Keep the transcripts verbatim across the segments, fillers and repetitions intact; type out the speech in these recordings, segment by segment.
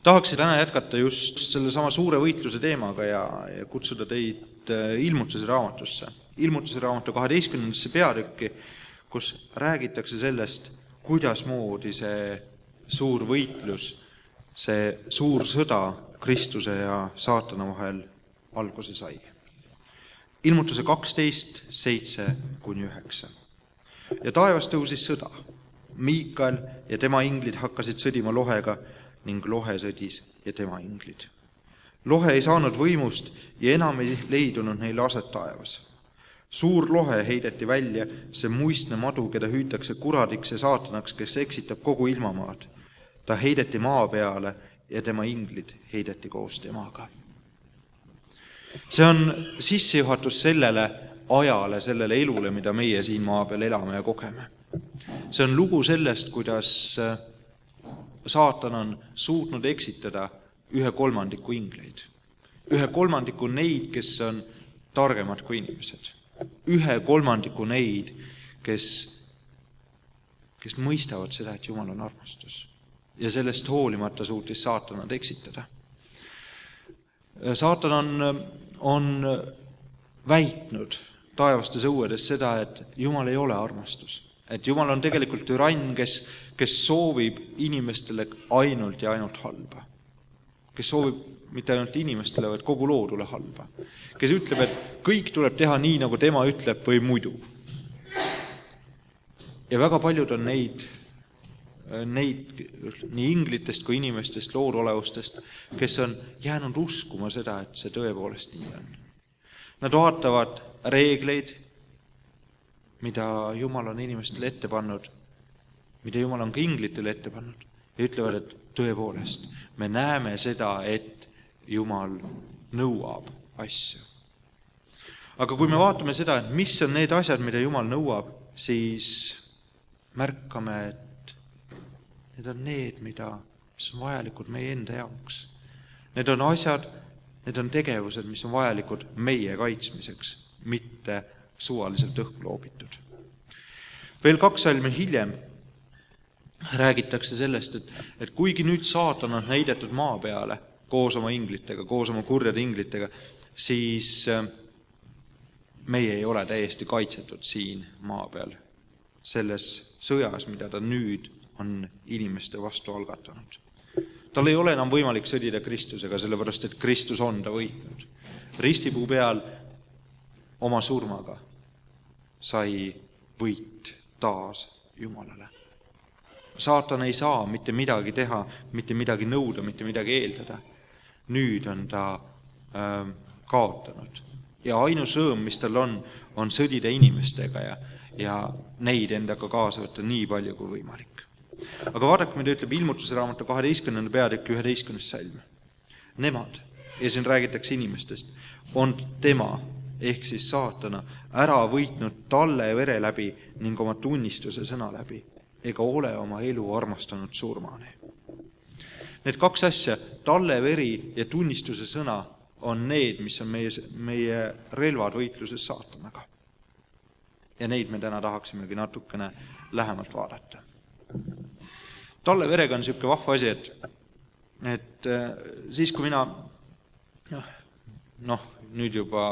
Tahaksin täna jätkata just selle sama suure võitluse teemaga ja, ja kutsuda teid ilmutuse raamatusse. Ilmutuse raamatu kaheteistkümnendasse peatükki, kus räägitakse sellest, kuidas moodi see suur võitlus, see suur sõda Kristuse ja saatana vahel alguse sai. Ilmutuse kaksteist, seitse kuni üheksa. Ja taevas tõusis sõda. Miikael ja tema inglid hakkasid sõdima lohega ning lohe sõdis ja tema inglid. Lohe ei saanud võimust ja enam ei leidunud neile aset taevas. Suur lohe heideti välja, see muistne madu, keda hüütakse kuradiks ja saatanaks, kes eksitab kogu ilmamaad. Ta heideti maa peale ja tema inglid heideti koos temaga. See on sissejuhatus sellele ajale, sellele elule, mida meie siin maa peal elame ja kogeme. See on lugu sellest, kuidas saatan on suutnud eksitada ühe kolmandiku ingleid. Ühe kolmandiku neid, kes on targemad kui inimesed. Ühe kolmandiku neid, kes, kes mõistavad seda, et Jumal on armastus. Ja sellest hoolimata suutis saatanad eksitada. Saatan on, on väitnud taevastes õuedes seda, et Jumal ei ole armastus. Et Jumal on tegelikult türann, kes, kes soovib inimestele ainult ja ainult halba. Kes soovib mitte ainult inimestele, vaid kogu loodule halba. Kes ütleb, et kõik tuleb teha nii, nagu tema ütleb või muidu. Ja väga paljud on neid, neid nii inglitest kui inimestest, loodolevustest, kes on jäänud uskuma seda, et see tõepoolest nii on. Nad vaatavad reegleid, mida Jumal on inimestele ette pannud, mida Jumal on ka inglitele ette pannud, ja ütlevad, et tõepoolest, me näeme seda, et Jumal nõuab asju. Aga kui me vaatame seda, et mis on need asjad, mida Jumal nõuab, siis märkame, et need on need, mida, mis on vajalikud meie enda jaoks. Need on asjad, need on tegevused, mis on vajalikud meie kaitsmiseks, mitte suvaliselt õhku loobitud. Veel kaks salmi hiljem räägitakse sellest, et, et kuigi nüüd saatan on heidetud maa peale koos oma inglitega, koos oma kurjade inglitega, siis meie ei ole täiesti kaitsetud siin maa peal selles sõjas, mida ta nüüd on inimeste vastu algatanud. Tal ei ole enam võimalik sõdida Kristusega, sellepärast et Kristus on ta võitnud. Ristipuu peal oma surmaga sai võit taas Jumalale. Saatan ei saa mitte midagi teha, mitte midagi nõuda, mitte midagi eeldada. Nüüd on ta äh, kaotanud. Ja ainus rõõm, mis tal on, on sõdida inimestega ja, ja neid endaga kaasa võtta nii palju kui võimalik. Aga vaadake, mida ütleb ilmutuse raamatu kaheteistkümnenda peatükki üheteistkümnes salm. Nemad, ja siin räägitakse inimestest, on tema, ehk siis saatana, ära võitnud talle vere läbi ning oma tunnistuse sõna läbi, ega ole oma elu armastanud surmani. Need kaks asja, talle veri ja tunnistuse sõna, on need, mis on meie, meie relvad võitluses saatanaga. Ja neid me täna tahaksimegi natukene lähemalt vaadata. Talle verega on niisugune vahva asi, et, et siis, kui mina, noh, nüüd juba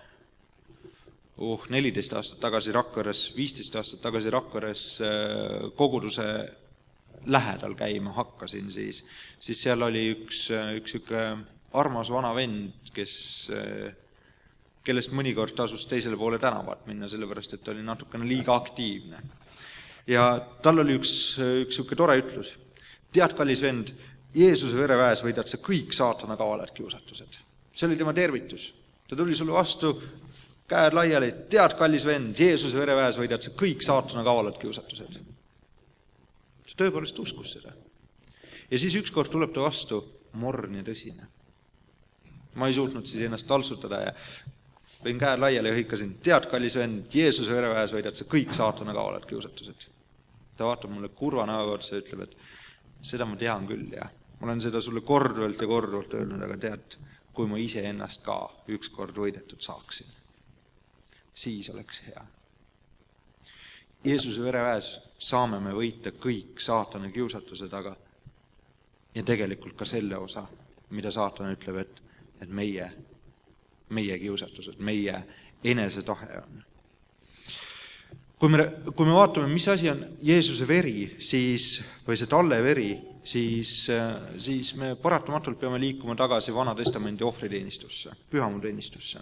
uh, neliteist aastat tagasi Rakveres, viisteist aastat tagasi Rakveres koguduse lähedal käima hakkasin, siis, siis seal oli üks, üks üks armas vana vend, kes, kellest mõnikord tasus teisele poole tänavat minna, sellepärast, et oli natukene liiga aktiivne. Ja tal oli üks, üks üks tore ütlus. Tead, kallis vend, Jeesuse vereväes võidad sa kõik saatana kavalad kiusatused. See oli tema tervitus. Ta tuli sulle vastu, käed laiali, tead, kallis vend, Jeesuse vereväes võidad sa kõik saatana kavalad kiusatused. Ta tõepoolest uskus seda. Ja siis ükskord tuleb ta vastu morn ja tõsine. Ma ei suutnud siis ennast talsutada ja võin käed laiali ja hõikasin, tead, kallis vend, Jeesuse vereväes võidad sa kõik saatana kavalad kiusatused. Ta vaatab mulle kurva näoga otsa ja ütleb, et seda ma tean küll ja ma olen seda sulle korduvalt ja korduvalt öelnud, aga tead, kui ma ise ennast ka ükskord võidetud saaksin, siis oleks hea. Jeesuse vereväes saame me võita kõik saatana kiusatused, aga ja tegelikult ka selle osa, mida saatan ütleb, et, et meie, meie kiusatused, meie enese tahe on. Kui me, kui me vaatame, mis asi on Jeesuse veri, siis, või see talle veri, siis, siis me paratamatult peame liikuma tagasi Vana Testamendi ohvriteenistusse, pühamuteenistusse.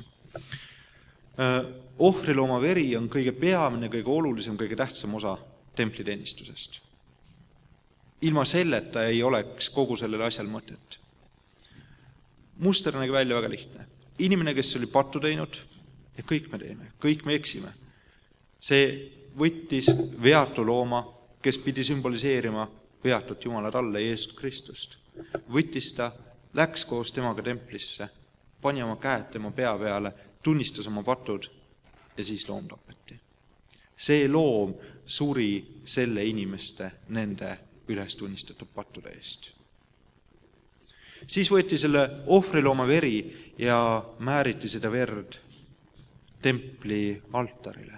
Ohvrilooma veri on kõige peamine, kõige olulisem, kõige tähtsam osa templiteenistusest. Ilma selleta ei oleks kogu sellel asjal mõtet. Muster nägi välja väga lihtne. Inimene, kes oli pattu teinud, ja kõik me teeme, kõik me eksime. See võttis veatu looma, kes pidi sümboliseerima veatut Jumala talle Jeesust Kristust. Võttis ta, läks koos temaga templisse, pani oma käed tema pea peale, tunnistas oma patud ja siis loom tapeti. See loom suri selle inimeste nende üles tunnistatud pattude eest. Siis võeti selle ohvrilooma veri ja määriti seda verd templi altarile.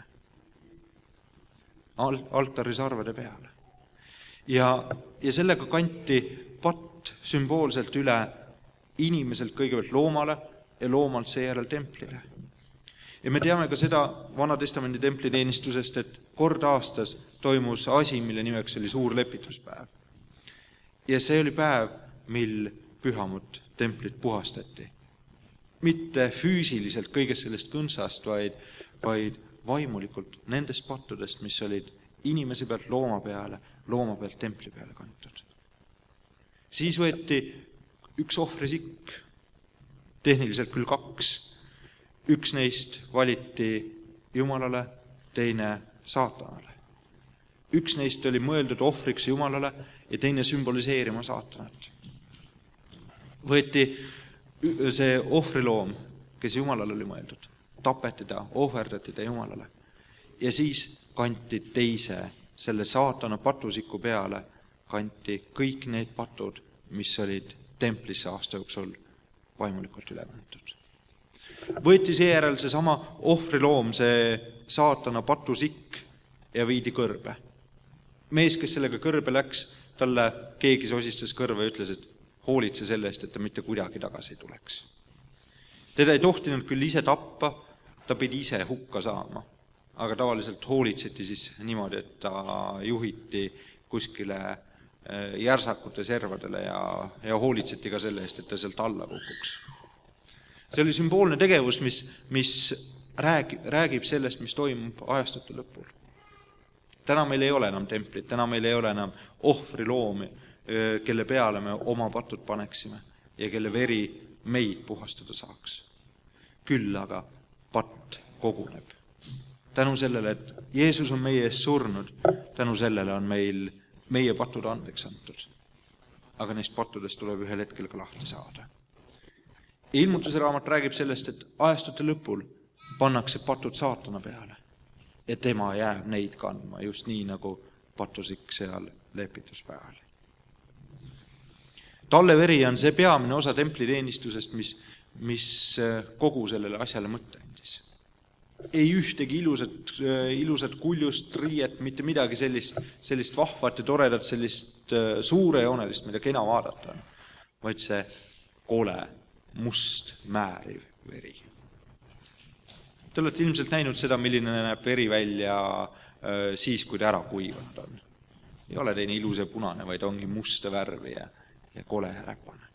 Altari sarvede peale. Ja, ja sellega kanti patt sümboolselt üle inimeselt kõigepealt loomale ja loomalt seejärel templile. Ja me teame ka seda Vana Testamendi templiteenistusest, et kord aastas toimus asi, mille nimeks oli suur lepituspäev. Ja see oli päev, mil pühamut templit puhastati. Mitte füüsiliselt kõigest sellest kõnsast, vaid, vaid vaimulikult nendest pattudest, mis olid inimese pealt looma peale, looma pealt templi peale kantud. Siis võeti üks ohvrisikk, tehniliselt küll kaks. Üks neist valiti Jumalale, teine saatanale. Üks neist oli mõeldud ohvriks Jumalale ja teine sümboliseerima saatanat. Võeti see ohvriloom, kes Jumalale oli mõeldud, tapeti ta, ohverdati ta Jumalale. Ja siis kanti teise, selle saatana patusiku peale, kanti kõik need patud, mis olid templisse aasta jooksul vaimulikult üle kantud. Võeti seejärel see sama ohvriloom, see saatana patusikk ja viidi kõrbe. Mees, kes sellega kõrbe läks, talle keegi sosistas kõrve ja ütles, et hoolitse selle eest, et ta mitte kuidagi tagasi ei tuleks. Teda ei tohtinud küll ise tappa, ta pidi ise hukka saama, aga tavaliselt hoolitseti siis niimoodi, et ta juhiti kuskile järsakute servadele ja, ja hoolitseti ka selle eest, et ta sealt alla kukuks. See oli sümboolne tegevus, mis, mis räägib, räägib sellest, mis toimub ajastute lõpul. Täna meil ei ole enam templit, täna meil ei ole enam ohvriloomi, kelle peale me oma patud paneksime ja kelle veri meid puhastada saaks. Küll aga patt koguneb. Tänu sellele, et Jeesus on meie ees surnud, tänu sellele on meil meie patud andeks antud. Aga neist pattudest tuleb ühel hetkel ka lahti saada. Ilmutuse raamat räägib sellest, et ajastute lõpul pannakse patud saatana peale ja tema jääb neid kandma just nii, nagu patusik seal lepituspäeval. Talle veri on see peamine osa templiteenistusest, mis, mis kogu sellele asjale mõtte andis. Ei ühtegi ilusat, ilusat kuljust, riiet, mitte midagi sellist, sellist vahvat ja toredat, sellist suurejoonelist, mida kena vaadata on, vaid see kole, must, määriv veri. Te olete ilmselt näinud seda, milline näeb veri välja siis, kui ta ära kuivanud on. Ei ole teine ilus ja punane, vaid ongi musta värvi ja, ja kole ja räpane.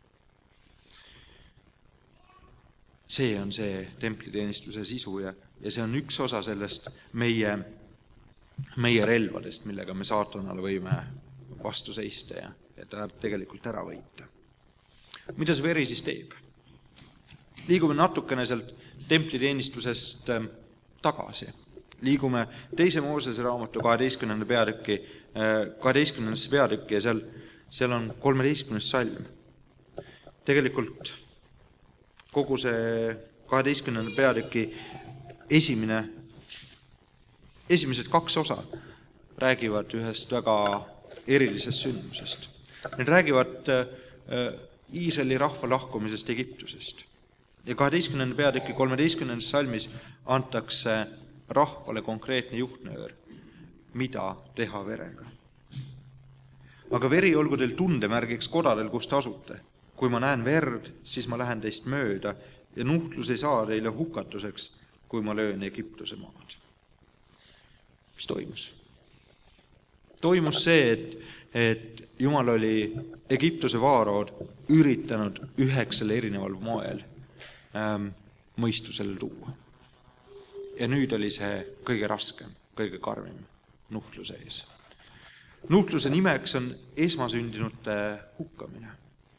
See on see templiteenistuse sisu ja, ja see on üks osa sellest meie, meie relvadest, millega me saatanale võime vastu seista ja, ja ta tegelikult ära võita. Mida see veri siis teeb? Liigume natukene sealt templiteenistusest tagasi. Liigume teise Moosese raamatu kaheteistkümnenda peatüki, kaheteistkümnendasse peatükki ja seal, seal on kolmeteistkümnes salm. Tegelikult kogu see kaheteistkümnenda peatüki esimene, esimesed kaks osa räägivad ühest väga erilisest sündmusest. Need räägivad Iisraeli rahva lahkumisest Egiptusest. Ja kaheteistkümnenda peatüki kolmeteistkümnendas salmis antakse rahvale konkreetne juhtnöör, mida teha verega. aga veri olgu teil tundemärgiks kodadel, kus te asute. Kui ma näen verd, siis ma lähen teist mööda ja nuhtlus ei saa teile hukatuseks, kui ma löön Egiptuse maad. Mis toimus? Toimus see, et, et Jumal oli Egiptuse vaaraod üritanud üheksal erineval moel ähm, mõistusele tuua. Ja nüüd oli see kõige raskem, kõige karmim nuhtluse ees. Nuhtluse nimeks on esmasündinute hukkamine.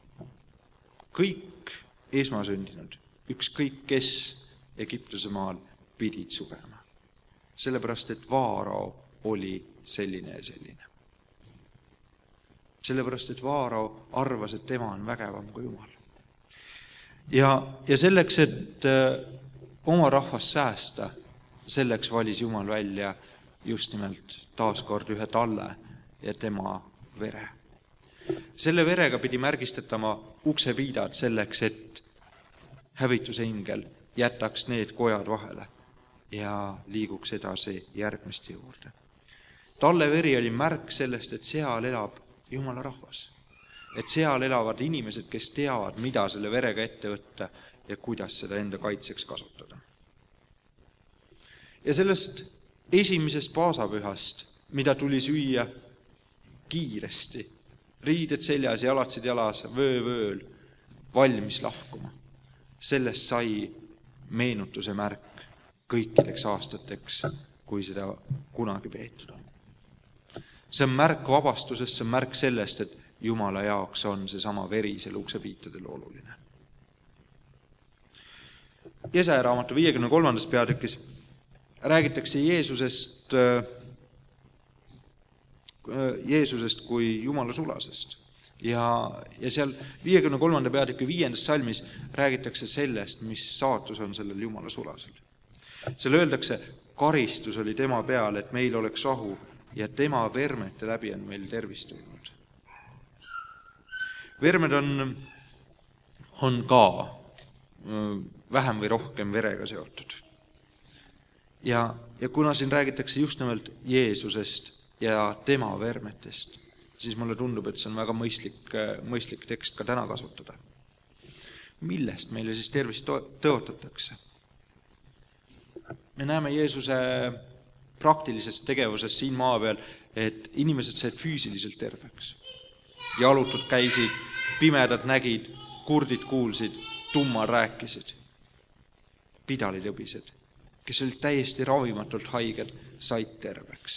Kõik esmasündinud, ükskõik kes Egiptuse maal pidid surema. Sellepärast, et Vaarao oli selline ja selline. Sellepärast, et Vaarao arvas, et tema on vägevam kui Jumal. Ja, ja selleks, et oma rahvast säästa, selleks valis Jumal välja just nimelt taaskord ühe talle ja tema vere. Selle verega pidi märgistatama uksepiidad selleks, et hävituse ingel jätaks need kojad vahele ja liiguks edasi järgmiste juurde. Talle veri oli märk sellest, et seal elab Jumala rahvas. Et seal elavad inimesed, kes teavad, mida selle verega ette võtta ja kuidas seda enda kaitseks kasutada. Ja sellest esimesest paasapühast, mida tuli süüa kiiresti, riided seljas, jalatsid jalas, vöö vööl, valmis lahkuma. Sellest sai meenutuse märk kõikideks aastateks, kui seda kunagi peetud on. See on märk vabastusest, see on märk sellest, et Jumala jaoks on see sama veri selle uksepiitadel oluline. Jesaja raamatu viiekümne kolmandas peatükis räägitakse Jeesusest, Jeesusest kui Jumala sulasest. Ja, ja seal viiekümne kolmanda peatüki viiendas salmis räägitakse sellest, mis saatus on sellel Jumala sulasel. Seal öeldakse, karistus oli tema peal, et meil oleks rahu ja tema vermete läbi on meil tervist tulnud. Vermed on, on ka vähem või rohkem verega seotud. Ja, ja kuna siin räägitakse just nimelt Jeesusest ja tema vermetest, siis mulle tundub, et see on väga mõistlik, mõistlik tekst ka täna kasutada. Millest meile siis tervist tõotatakse? Me näeme Jeesuse praktilisest tegevusest siin maa peal, et inimesed said füüsiliselt terveks. Jalutud käisid, pimedad nägid, kurdid kuulsid, tummal rääkisid, pidalid õbised, kes olid täiesti ravimatult haiged, said terveks.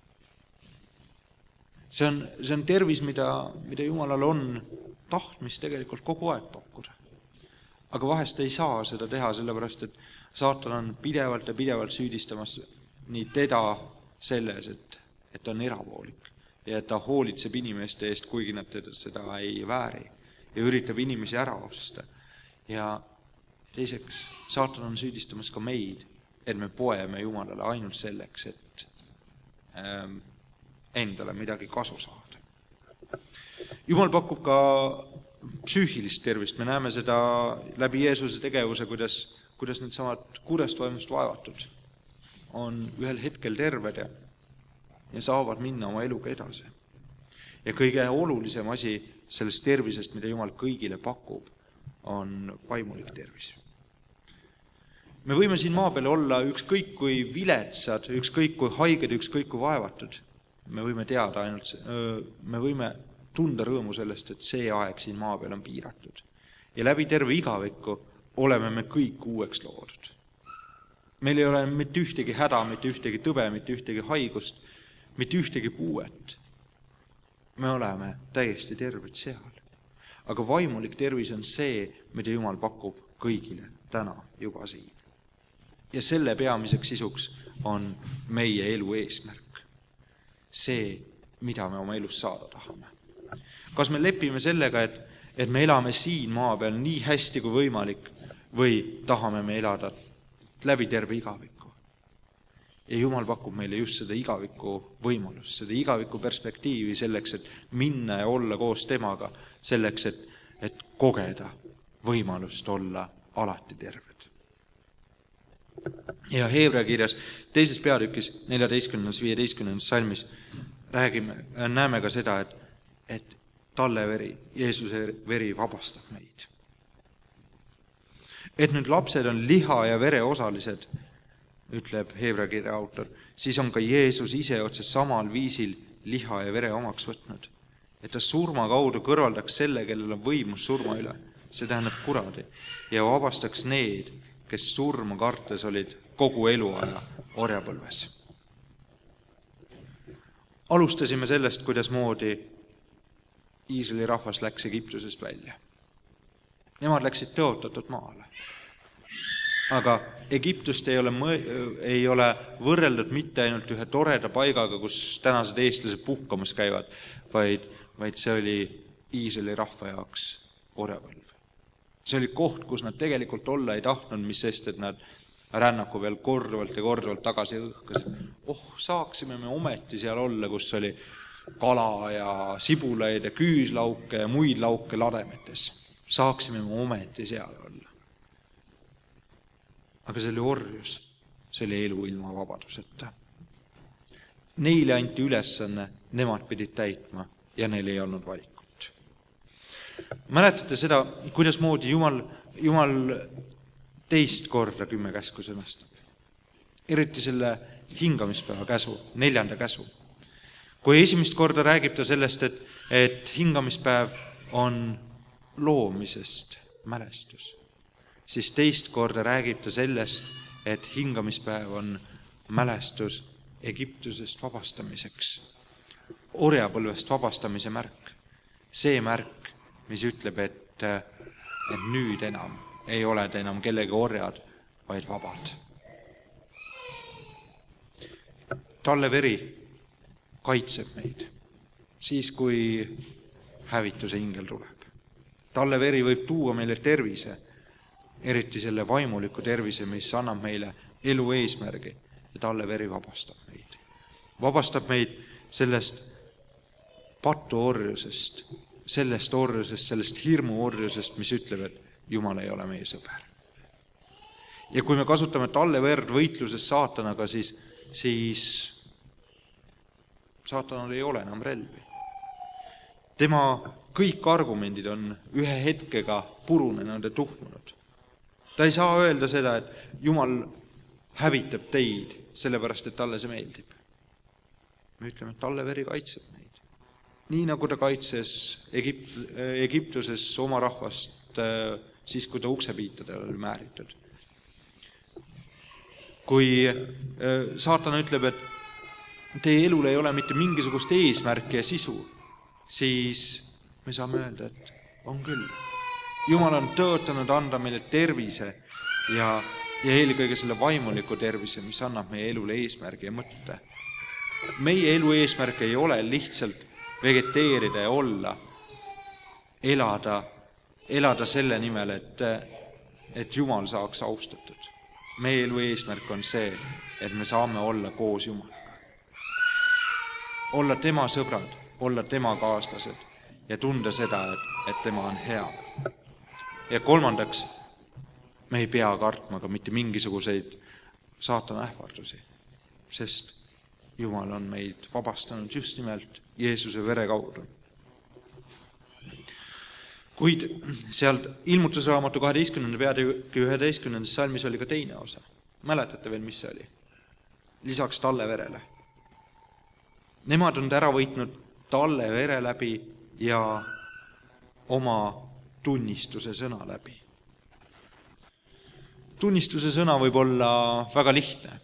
See on, see on tervis, mida, mida Jumalal on tahtmist tegelikult kogu aeg pakkuda. Aga vahest ei saa seda teha, sellepärast, et saatan on pidevalt ja pidevalt süüdistamas nii teda selles, et, et ta on erapoolik ja et ta hoolitseb inimeste eest, kuigi nad teda seda ei vääri ja üritab inimesi ära osta. Ja teiseks, saatan on süüdistamas ka meid, et me poeme Jumalale ainult selleks, et ähm, endale midagi kasu saada. Jumal pakub ka psüühilist tervist. Me näeme seda läbi Jeesuse tegevuse, kuidas, kuidas need samad kurest vaimust vaevatud on ühel hetkel terved ja, ja saavad minna oma eluga edasi. Ja kõige olulisem asi sellest tervisest, mida Jumal kõigile pakub, on vaimulik tervis. Me võime siin maa peal olla ükskõik kui viletsad, ükskõik kui haiged, ükskõik kui vaevatud. Me võime teada ainult, me võime tunda rõõmu sellest, et see aeg siin maa peal on piiratud. Ja läbi terve igavikku oleme me kõik uueks loodud. Meil ei ole mitte ühtegi häda, mitte ühtegi tõbe, mitte ühtegi haigust, mitte ühtegi puuet. Me oleme täiesti terved seal. Aga vaimulik tervis on see, mida Jumal pakub kõigile täna juba siin. Ja selle peamiseks sisuks on meie elu eesmärk. See, mida me oma elus saada tahame. Kas me lepime sellega, et, et me elame siin maa peal nii hästi kui võimalik või tahame me elada läbi terve igaviku? Ja Jumal pakub meile just seda igaviku võimalust, seda igaviku perspektiivi selleks, et minna ja olla koos temaga, selleks, et, et kogeda võimalust olla alati terved. Ja Heebrea kirjas teises peatükis neljateistkümnendas viieteistkümnendas salmis räägime, näeme ka seda, et, et talle veri, Jeesuse veri vabastab meid. Et nüüd lapsed on liha ja vere osalised, ütleb Heebrea kirja autor, siis on ka Jeesus ise otse samal viisil liha ja vere omaks võtnud. Et ta surma kaudu kõrvaldaks selle, kellel on võimus surma üle, see tähendab kuradi, ja vabastaks need, kes surma kartes olid kogu eluaja orjapõlves. Alustasime sellest, kuidas moodi Iisraeli rahvas läks Egiptusest välja. Nemad läksid tõotatud maale. Aga Egiptust ei ole, ei ole võrreldud mitte ainult ühe toreda paigaga, kus tänased eestlased puhkamas käivad, vaid, vaid see oli Iisraeli rahva jaoks orjapõlv. See oli koht, kus nad tegelikult olla ei tahtnud, mis sest, et nad rännaku veel korduvalt ja korduvalt tagasi õhkasid. Oh, saaksime me ometi seal olla, kus oli kala ja sibulaid ja küüslauke ja muid lauke lademetes. Saaksime me ometi seal olla. Aga see oli orjus, see oli elu ilma vabaduseta. Neile anti ülesanne, nemad pidid täitma ja neil ei olnud valikut. Mäletate seda, kuidas moodi Jumal, Jumal teist korda kümme käsku sõnastab. Eriti selle hingamispäeva käsu, neljanda käsu. Kui esimest korda räägib ta sellest, et, et hingamispäev on loomisest mälestus, siis teist korda räägib ta sellest, et hingamispäev on mälestus Egiptusest vabastamiseks, orjapõlvest vabastamise märk. See märk, mis ütleb, et, et nüüd enam ei ole ta enam kellegi orjad, vaid vabad. Talle veri kaitseb meid siis, kui hävituse ingel tuleb. Talle veri võib tuua meile tervise, eriti selle vaimuliku tervise, mis annab meile elu eesmärgi, ja talle veri vabastab meid. Vabastab meid sellest patu orjusest, sellest orjusest, sellest hirmu orjusest, mis ütleb, et Jumal ei ole meie sõber. Ja kui me kasutame talle verd võitluses saatanaga, siis, siis saatanal ei ole enam relvi. Tema kõik argumendid on ühe hetkega purunenud ja tuhmunud. Ta ei saa öelda seda, et Jumal hävitab teid, sellepärast, et talle see meeldib. Me ütleme, et talle veri kaitseb meid. Nii nagu ta kaitses Egipt, Egiptuses oma rahvast siis, kui ta uksepiitadel oli määritud. Kui saatan ütleb, et teie elul ei ole mitte mingisugust eesmärki ja sisu, siis me saame öelda, et on küll. Jumal on tõotanud anda meile tervise ja, ja eelkõige selle vaimuliku tervise, mis annab meie elule eesmärgi ja mõtte. Meie elu eesmärk ei ole lihtsalt vegeteerida ja olla, elada, elada selle nimel, et, et Jumal saaks austatud. Meie elu eesmärk on see, et me saame olla koos Jumalaga. Olla tema sõbrad, olla tema kaaslased ja tunda seda, et, et tema on hea. Ja kolmandaks, me ei pea kartma ka mitte mingisuguseid saatana ähvardusi, sest Jumal on meid vabastanud just nimelt Jeesuse vere kaudu. Kuid sealt ilmutusraamatu kaheteistkümnenda peatüki üheteistkümnendas salmis oli ka teine osa. Mäletate veel, mis see oli? Lisaks talle verele. Nemad on ära võitnud talle vere läbi ja oma tunnistuse sõna läbi. Tunnistuse sõna võib olla väga lihtne.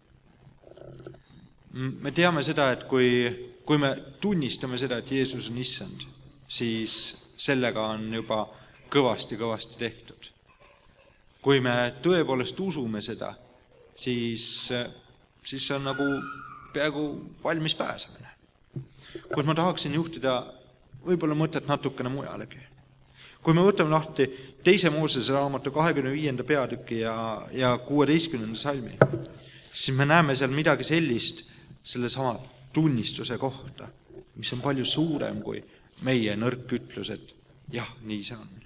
Me teame seda, et kui, kui me tunnistame seda, et Jeesus on issand, siis sellega on juba kõvasti-kõvasti tehtud. Kui me tõepoolest usume seda, siis, siis see on nagu peaaegu valmis pääsemine. Kuid ma tahaksin juhtida võib-olla mõtet natukene mujalegi. Kui me võtame lahti teise Moosese raamatu kahekümne viienda peatüki ja, ja kuueteistkümnenda salmi, siis me näeme seal midagi sellist selle sama tunnistuse kohta, mis on palju suurem kui meie nõrk ütlus, et jah, nii see on.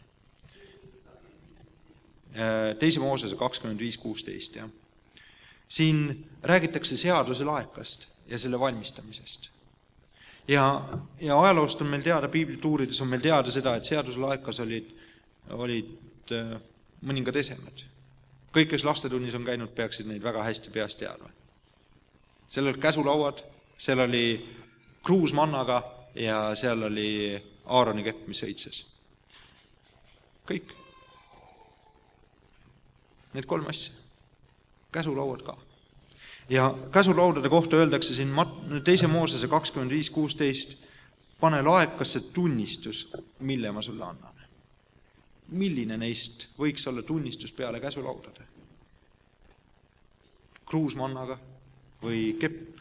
Teise Moosese kakskümmend viis kuusteist. Ja. Siin räägitakse seaduse laekast ja selle valmistamisest. Ja, ja ajaloost on meil teada, piiblituurides on meil teada seda, et seaduselaekas olid, olid mõningad esemed. Kõik, kes lastetunnis on käinud, peaksid neid väga hästi peast teadma. Seal olid käsulauad, seal oli kruus mannaga ja seal oli Aaroni kepp, mis õitses. Kõik. Need kolm asja. Käsulauad ka. Ja käsulaudade kohta öeldakse siin teise Moosese kakskümmend viis kuusteist, pane laekasse tunnistus, mille ma sulle annan. Milline neist võiks olla tunnistus peale käsulaudade? Kruusmannaga või kepp?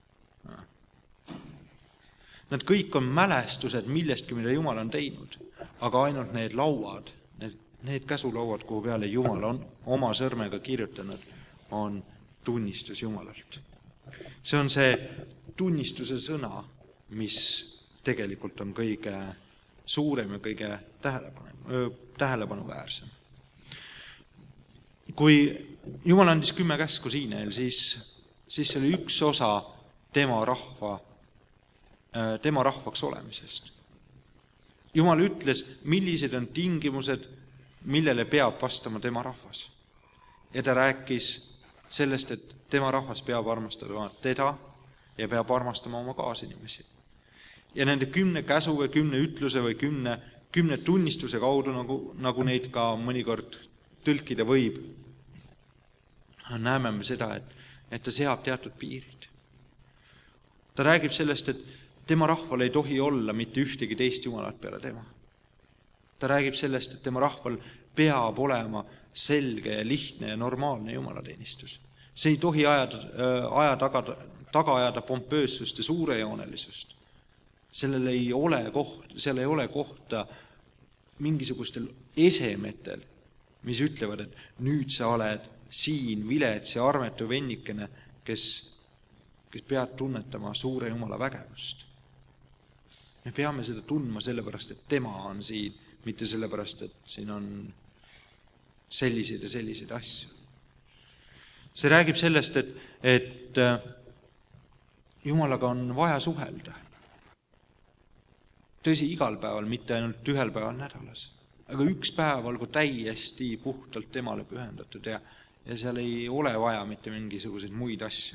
Nad kõik on mälestused millestki, mida Jumal on teinud, aga ainult need lauad, need, need käsulauad, kuhu peale Jumal on oma sõrmega kirjutanud, on tunnistus Jumalalt. See on see tunnistuse sõna, mis tegelikult on kõige suurem ja kõige tähelepanu, tähelepanuväärsem. Kui Jumal andis kümme käsku Siinel, siis, siis see oli üks osa tema rahva, tema rahvaks olemisest. Jumal ütles, millised on tingimused, millele peab vastama tema rahvas. Ja ta rääkis sellest, et tema rahvas peab armastama teda ja peab armastama oma kaasinimesi. Ja nende kümne käsu või kümne ütluse või kümne, kümne tunnistuse kaudu, nagu, nagu neid ka mõnikord tõlkida võib, näeme me seda, et, et ta seab teatud piirid. Ta räägib sellest, et tema rahval ei tohi olla mitte ühtegi teist jumalat peale tema. Ta räägib sellest, et tema rahval peab olema selge ja lihtne ja normaalne jumalateenistus. See ei tohi ajada, aja taga, taga ajada pompöössust ja suurejoonelisust. Sellel ei ole koht, seal ei ole kohta mingisugustel esemetel, mis ütlevad, et nüüd sa oled siin vilets ja armetu vennikene, kes, kes pead tunnetama suure Jumala vägevust. Me peame seda tundma sellepärast, et tema on siin, mitte sellepärast, et siin on selliseid ja selliseid asju. See räägib sellest, et, et Jumalaga on vaja suhelda. Tõsi, igal päeval, mitte ainult ühel päeval nädalas. Aga üks päev olgu täiesti puhtalt temale pühendatud ja, ja seal ei ole vaja mitte mingisuguseid muid asju.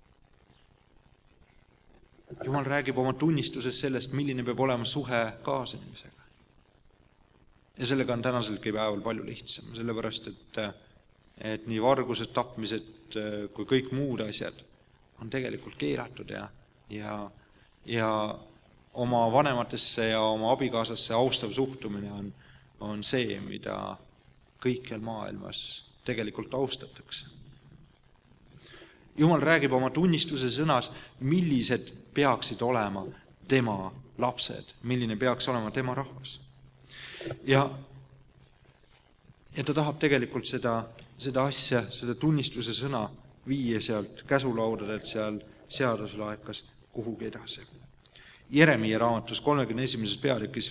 Jumal räägib oma tunnistuses sellest, milline peab olema suhe kaasanimisega. Ja sellega on tänaselgi päeval palju lihtsam, sellepärast, et, et nii vargused, tapmised kui kõik muud asjad on tegelikult keelatud ja, ja, ja oma vanematesse ja oma abikaasasse austav suhtumine on, on see, mida kõikjal maailmas tegelikult austatakse. Jumal räägib oma tunnistuse sõnas, millised peaksid olema tema lapsed, milline peaks olema tema rahvas. Ja, ja ta tahab tegelikult seda, seda asja, seda tunnistuse sõna viia sealt käsulaudadelt seal seaduselaekas kuhugi edasi. Jeremia raamatus kolmekümne esimeses peatükis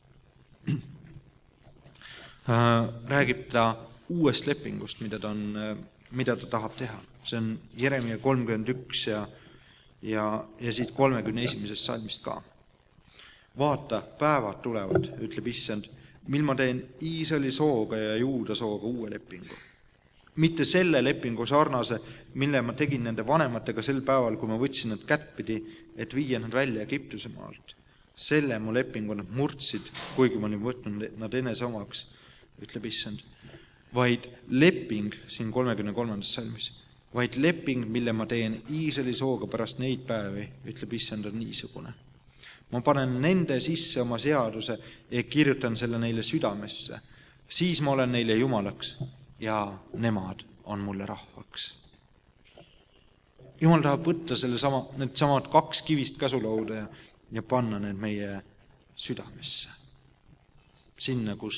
räägib ta uuest lepingust, mida ta, on, mida ta tahab teha. See on Jeremia kolmkümmend üks ja, ja, ja siit kolmekümne esimesest salmist ka. Vaata, päevad tulevad, ütleb Issand, mil ma teen Iisraeli sooga ja Juuda sooga uue lepingu. Mitte selle lepingu sarnase, mille ma tegin nende vanematega sel päeval, kui ma võtsin nad kättpidi, et viia nad välja Egiptuse maalt. Selle mu lepingu nad murdsid, kuigi ma olin võtnud nad enese omaks, ütleb Issand. Vaid leping, siin kolmekümne kolmandas salmis, vaid leping, mille ma teen Iisraeli sooga pärast neid päevi, ütleb Issand, on niisugune. Ma panen nende sisse oma seaduse ja kirjutan selle neile südamesse. Siis ma olen neile jumalaks ja nemad on mulle rahvaks. Jumal tahab võtta selle sama, need samad kaks kivist käsulauda ja, ja panna need meie südamesse. Sinna, kus,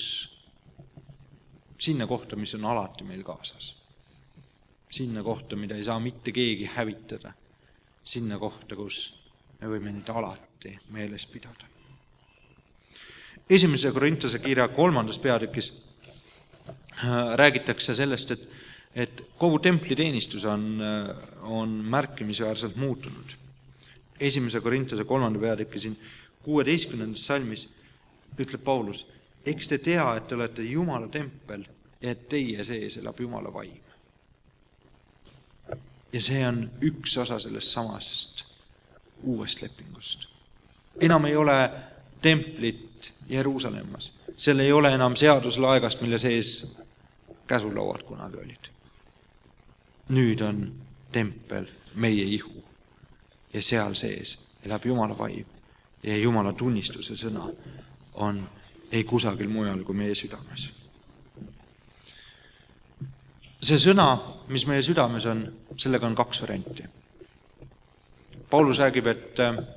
sinna kohta, mis on alati meil kaasas. Sinna kohta, mida ei saa mitte keegi hävitada. Sinna kohta, kus me võime neid alati meeles pidada. Esimese Korintuse kirja kolmandas peatükis räägitakse sellest, et, et kogu templi teenistus on, on märkimisväärselt muutunud. esimese Korintuse kolmanda peatüki siin kuueteistkümnendas salmis ütleb Paulus, eks te tea, et te olete Jumala tempel ja et teie sees elab Jumala vaim. Ja see on üks osa sellest samast uuest lepingust. Enam ei ole templit Jeruusalemmas. Seal ei ole enam seaduslaegast, mille sees käsulauad kunagi olid. Nüüd on tempel meie ihu ja seal sees elab Jumala vaim ja Jumala tunnistuse sõna on ei kusagil mujal kui meie südames. See sõna, mis meie südames on, sellega on kaks varianti. Paulus räägib, et,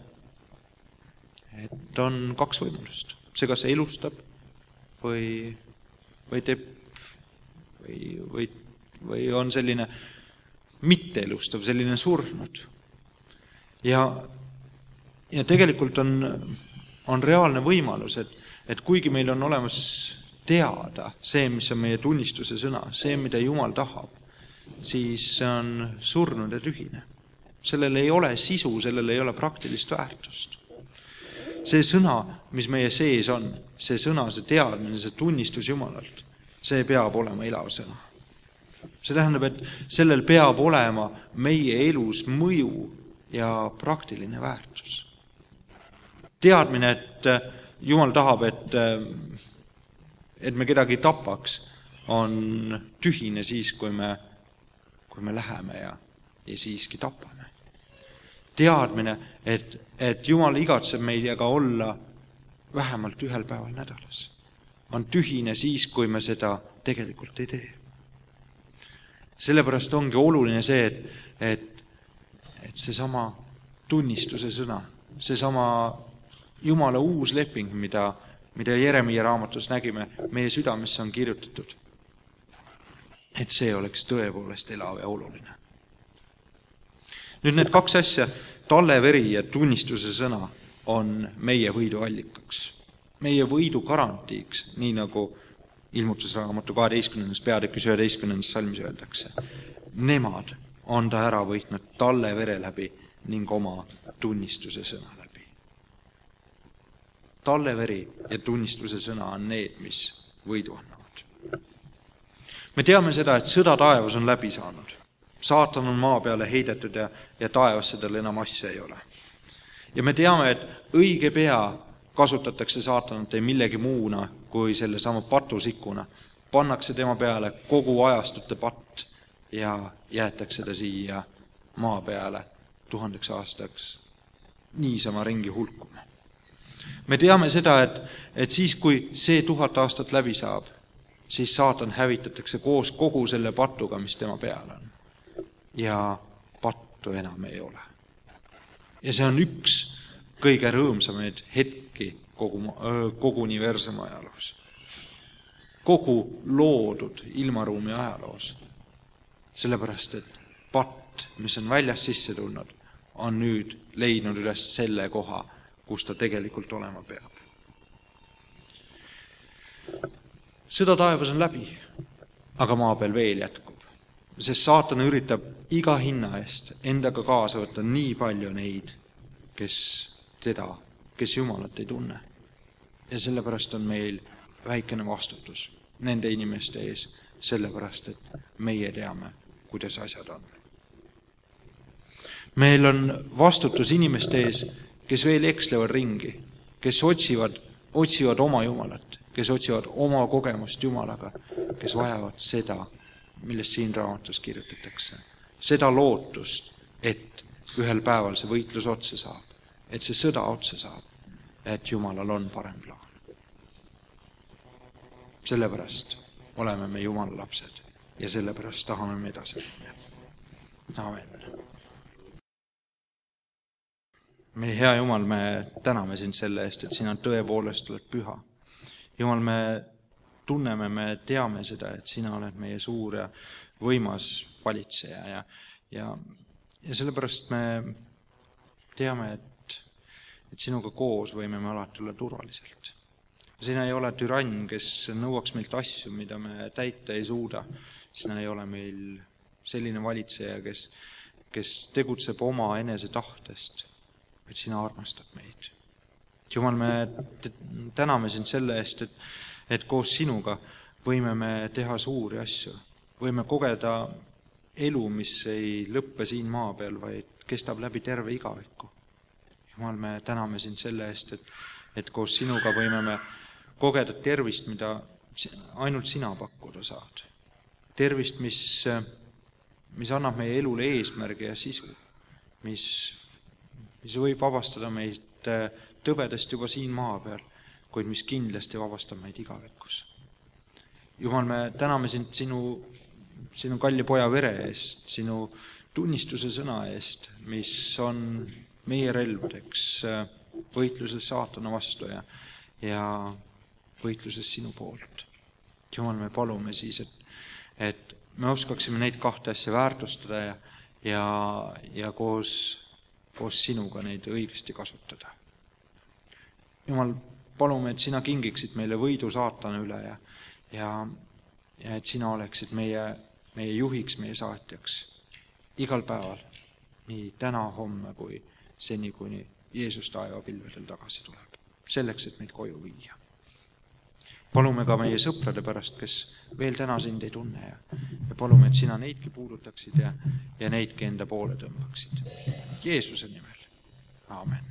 et on kaks võimalust. See kas elustab või, või teeb või, või, või on selline mitte elustav, selline surnud. Ja, ja tegelikult on, on reaalne võimalus, et, et kuigi meil on olemas teada see, mis on meie tunnistuse sõna, see, mida Jumal tahab, siis see on surnud ja tühine. Sellel ei ole sisu, sellel ei ole praktilist väärtust. See sõna, mis meie sees on, see sõna, see teadmine, see tunnistus Jumalalt, see peab olema elav sõna. See tähendab, et sellel peab olema meie elus mõju ja praktiline väärtus. Teadmine, et Jumal tahab, et, et me kedagi tapaks, on tühine siis, kui me, kui me läheme ja, ja siiski tapame. Teadmine, et, et Jumal igatseb meiega olla vähemalt ühel päeval nädalas, on tühine siis, kui me seda tegelikult ei tee. Sellepärast ongi oluline see, et, et, et see sama tunnistuse sõna, see sama Jumala uus leping, mida, mida Jeremia raamatus nägime, meie südamesse on kirjutatud, et see oleks tõepoolest elav ja oluline. Nüüd need kaks asja, talle veri ja tunnistuse sõna, on meie võidu allikaks. Meie võidu garantiiks, nii nagu ilmutusraamatu kaheteistkümnendas peatükis üheteistkümnendas salmis öeldakse. Nemad on ta ära võitnud talle vere läbi ning oma tunnistuse sõna läbi. Talle veri ja tunnistuse sõna on need, mis võidu annavad. Me teame seda, et sõda taevas on läbi saanud. Saatan on maa peale heidetud ja, ja taevasse tal enam asja ei ole. Ja me teame, et õige pea kasutatakse saatanat ei millegi muuna kui selle sama patusikuna. Pannakse tema peale kogu ajastute patt ja jäetakse ta siia maa peale tuhandeks aastaks niisama ringi hulkuma. Me teame seda, et, et siis, kui see tuhat aastat läbi saab, siis saatan hävitatakse koos kogu selle patuga, mis tema peal on. Ja pattu enam ei ole. Ja see on üks kõige rõõmsamaid hetki kogu, kogu universumi ajaloos. Kogu loodud ilmaruumi ajaloos. Sellepärast, et patt, mis on väljas sisse tulnud, on nüüd leidnud üles selle koha, kus ta tegelikult olema peab. Sõda taevas on läbi, aga maa peal veel jätkub. Sest saatan üritab iga hinna eest endaga kaasa võtta nii palju neid, kes teda, kes Jumalat ei tunne. Ja sellepärast on meil väikene vastutus nende inimeste ees, sellepärast, et meie teame, kuidas asjad on. Meil on vastutus inimeste ees, kes veel ekslevad ringi, kes otsivad, otsivad oma Jumalat, kes otsivad oma kogemust Jumalaga, kes vajavad seda, millest siin raamatus kirjutatakse. Seda lootust, et ühel päeval see võitlus otse saab, et see sõda otse saab, et Jumalal on parem plaan. Sellepärast oleme me Jumala lapsed ja sellepärast tahame me edasi minna. Amen. Meie hea Jumal, me täname sind selle eest, et sina tõepoolest oled püha. Jumal, me tunneme, me teame seda, et sina oled meie suur ja võimas valitseja ja, ja, ja sellepärast me teame, et, et sinuga koos võime me alati olla turvaliselt. Sina ei ole türann, kes nõuaks meilt asju, mida me täita ei suuda. Sina ei ole meil selline valitseja, kes, kes tegutseb oma enese tahtest, et sina armastad meid. Jumal, me täname sind selle eest, et, et koos sinuga võime me teha suuri asju. Võime kogeda elu, mis ei lõppe siin maa peal, vaid kestab läbi terve igaviku. Jumal, me täname sind selle eest, et, et koos sinuga võime me kogeda tervist, mida ainult sina pakkuda saad. Tervist, mis, mis annab meie elule eesmärgi ja sisu, mis, mis võib vabastada meid tõbedest juba siin maa peal, kuid mis kindlasti vabastab meid igavikus. Jumal, me täname sind sinu, sinu kalli poja vere eest, sinu tunnistuse sõna eest, mis on meie relvadeks võitluses saatana vastu ja, ja võitluses sinu poolt. Jumal, me palume siis, et, et me oskaksime neid kahte asja väärtustada ja, ja, ja koos, koos sinuga neid õigesti kasutada. Jumal, palume, et sina kingiksid meile võidu saatana üle ja, ja, ja et sina oleksid meie, meie juhiks, meie saatjaks igal päeval, nii täna, homme kui seni, kuni Jeesus taevapilvedel tagasi tuleb, selleks, et meid koju viia. Palume ka meie sõprade pärast, kes veel täna sind ei tunne ja, ja palume, et sina neidki puudutaksid ja, ja neidki enda poole tõmbaksid. Jeesuse nimel. Aamen.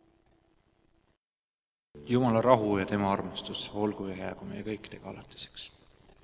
Jumala rahu ja tema armastus olgu ja jäägu meie kõikidega alatiseks.